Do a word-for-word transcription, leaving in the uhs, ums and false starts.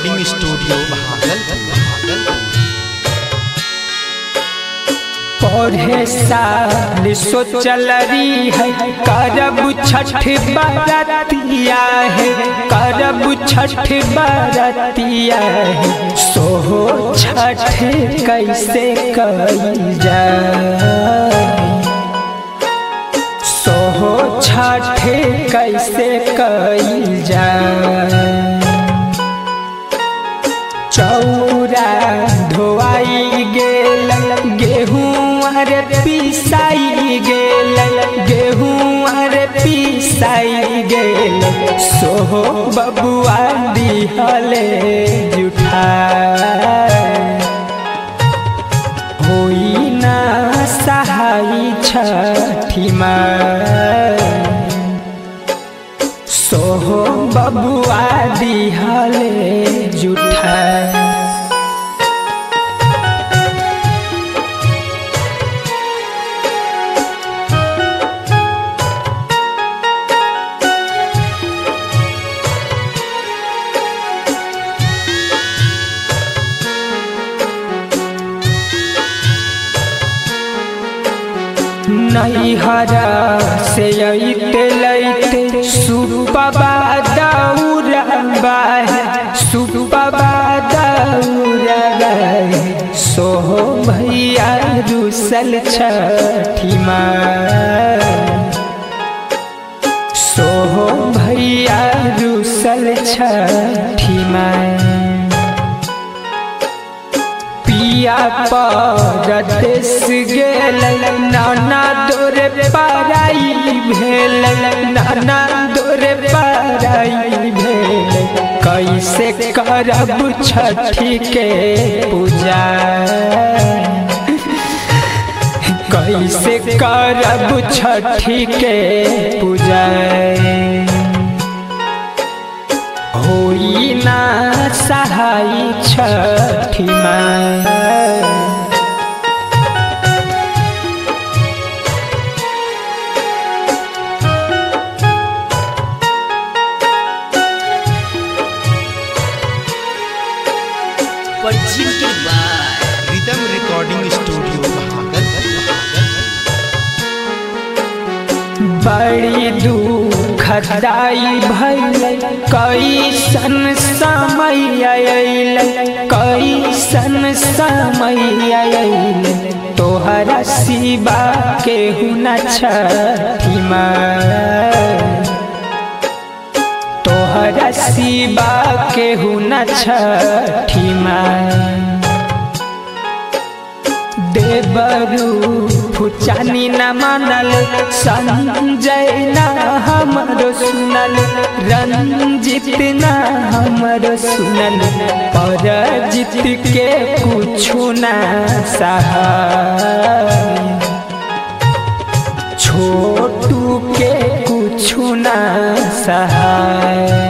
Recording studio Bhagalpur. पौधे साल सोचल रही है करब छठ बरतिया है, करब छठ बरतिया है। सोहो छठ कैसे कई जाए, सोहो छठ कैसे कई जाए। चौरा धोआई गेल गेहूँ अरे पिसाई गेल, गेहूँ अरे पिसाई गेल। सोहो बबुआ दिहले जुठाई, होई ना सहाई छठी माई। सोहो बबुआ दिहले जुठाई। नैहरा से अइते लइते सुपबा दौड़बा है, सुपबा दौड़बा है। सोहो भैया रुसल छठी माई, सोहो भैया रुसल छठी माई। पिया परदेस गेल नाना दोरे पराई भेल, नाना दोरे पराई भेल। कैसे करब छठी के पूजा, कैसे करब छठी के पूजा। होई ना सहाई Chhathi Mai. presented by rhythm recording studio Bhagalpur. बड़ी दुखदाई भइल कैसन समय आयल, कैसन समय आयल। तोहरा सिवा केहू न छठी माई, तोहरा सिवा केहू न छठी माई। देवरू फुचानी न मानल, संजय न हमरो सुनल, रंजित न हमरो सुनल। परजित के कुछु न सहाय, छोटू के कुछु न सहाय।